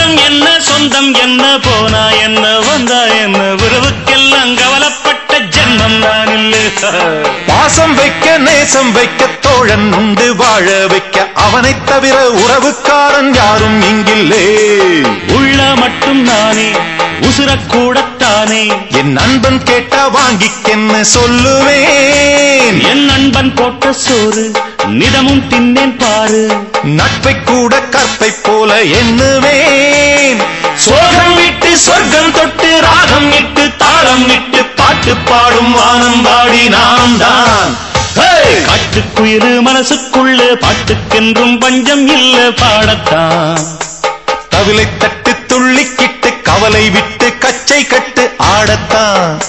பந்தம் என்ன சொந்தம் என்ன போனா என்ன வந்தா என்ன உறவுக்கெல்லாம் கவலைப்பட்ட ஜென்மம் நான் இல்லை. பாசம் வைக்க நேசம் வைக்க தோழன் உண்டு வாழ வைக்க அவனைத் தவிர உறவுக்காரன் யாரும் இங்கில்லே. உள்ள மட்டும் நானே உசுரக்கூடத்தானே என் நண்பன் கேட்டா வாங்கிக்கென்னு சொல்லுவேன். என் நண்பன் போட்ட சோறு நிதமும் தின்னேன் பாரு. நட்பை கூட கற்பை போல எண்ணுவேன். சோகம் விட்டு சொர்க்கம் தொட்டு ராகம் இட்டு தாளம் இட்டு பாட்டு பாடும் வானம் பாடி நாம் தான். காட்டுக்குயிரு மனசுக்குள்ள பாட்டுக்கென்றும் பஞ்சம் இல்ல பாடத்தான். தவிலை தட்டு துள்ளிக்கிட்டு கவலை விட்டு கச்சை கட்டு ஆடத்தான்.